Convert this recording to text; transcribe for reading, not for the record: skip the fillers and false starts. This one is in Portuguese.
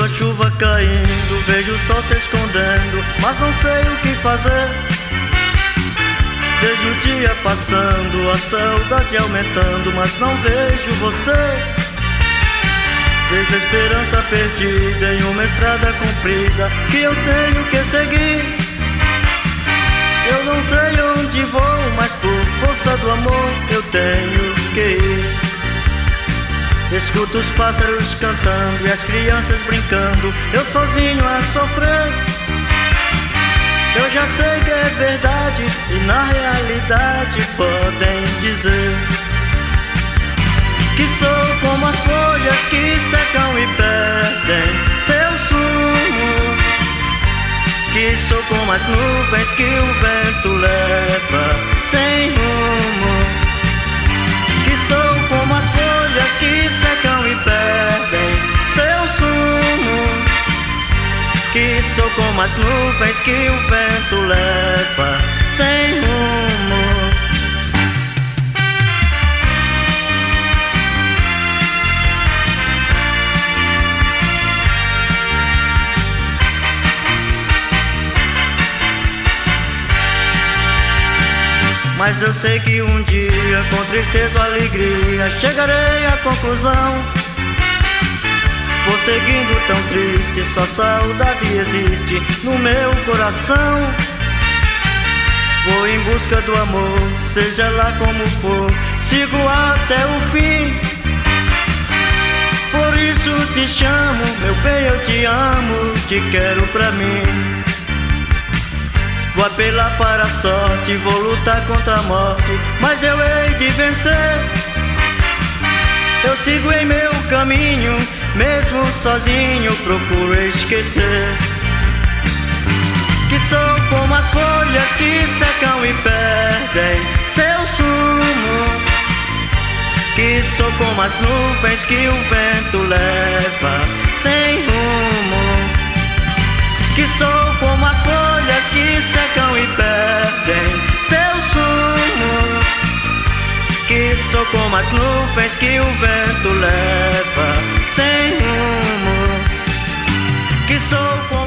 Vejo a chuva caindo, vejo o sol se escondendo, mas não sei o que fazer. Vejo o dia passando, a saudade aumentando, mas não vejo você. Vejo a esperança perdida em uma estrada comprida que eu tenho que seguir. Eu não sei onde vou, mas por força do amor eu tenho que ir. Escuto os pássaros cantando e as crianças brincando, eu sozinho a sofrer. Eu já sei que é verdade e na realidade podem dizer que sou como as folhas que secam e perdem seu sumo, que sou como as nuvens que o vento leva sem rumo, que sou como as folhas que secam e perdem seu sumo, que sou como as nuvens que o vento leva sem rumo. Mas eu sei que um dia, com tristeza ou alegria, chegarei à conclusão. Vou seguindo tão triste, só saudade existe no meu coração. Vou em busca do amor, seja lá como for, sigo até o fim. Por isso te chamo, meu bem, eu te amo, te quero pra mim. Vou apelar para a sorte, vou lutar contra a morte, mas eu hei de vencer. Eu sigo em meu caminho, mesmo sozinho procuro esquecer que sou como as folhas que secam e perdem seu sumo, que sou como as nuvens que o vento leva sem rumo, que sou como as folhas que secam e perdem seu sumo, que sou como as nuvens que o vento leva sem rumo, que sou como